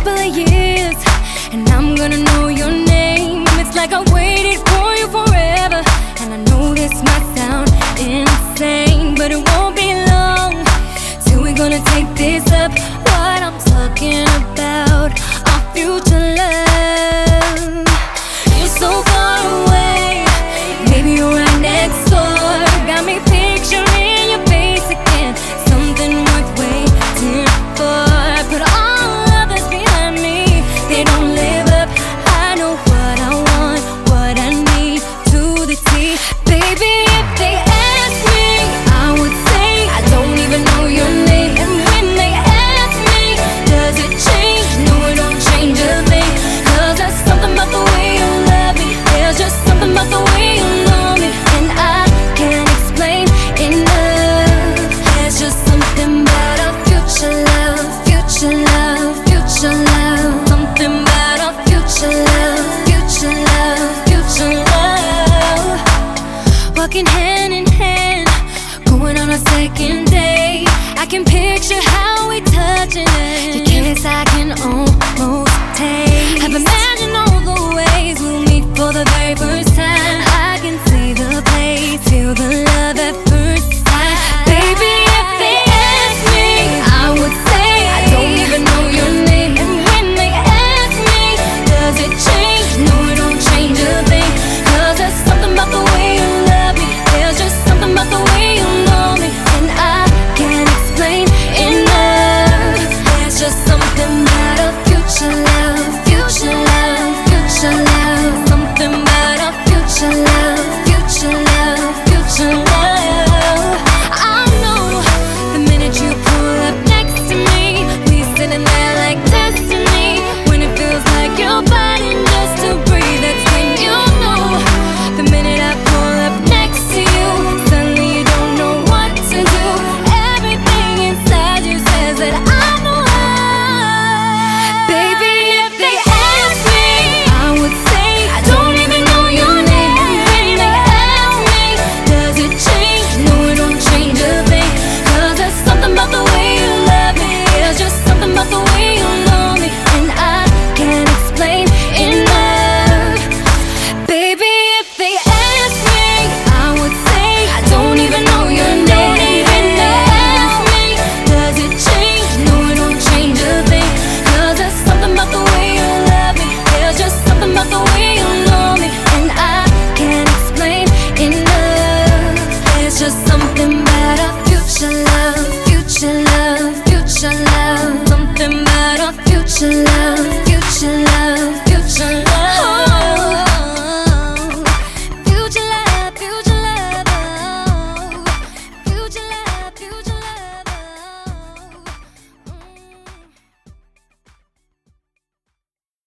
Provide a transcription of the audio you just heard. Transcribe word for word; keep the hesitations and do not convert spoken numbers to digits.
couple of years, and I'm gonna know your name. It's like I waited for you forever, and I know this might sound insane, but it won't be long till we're gonna take this up. What I'm talking about, our future love. You're so far away, maybe you're right next door. Got me picturing your face again, something worth waiting for. Put all others behind me, they don't live up. I know what I want, what I need to the T. Baby, if they ask me, I would say I don't even know your name. And when they ask me, does it change? No, it don't change a thing. Cause there's something about the way you love me, there's just something about the way you know me, and I can't explain enough. There's just something about our future love, future love, future love. Something about our future love, future love, future love. Walking hand in hand, going on a second date. I can picture how we touching it. Your kiss I can almost taste. I've imagined all the ways we'll meet for the very first time. I can see the place, feel the love at first sight. Baby, if they ask me, I would say I don't even know your name. And when they ask me, does it change? No, it don't change a thing. Cause there's something about the way you love me, there's just something about the way you know me, and I can't explain enough. There's just something about our future love, future love, future love. Something about our future love, future love, future love. I know the minute you pull up next to me, we sitting there like destiny. When it feels like you're fighting just to breathe, that's when you know. The minute I pull up next to you, suddenly you don't know what to do. Everything inside you says that I'm the one. Baby, if they ask me, I would say I don't even know your name. And when they ask me, does it change? No, it don't change a thing. Cause there's something about the way you love me, there's just something about the way you know me, and I can't explain enough. Baby, if they ask me, I would say I don't even know your name. And when they ask me, does it change? No, it don't change a thing. Cause there's something about the way you love me, there's just something about the way you know me, and I can't explain enough. There's just something about our future love, future love, future love. Something about our future love,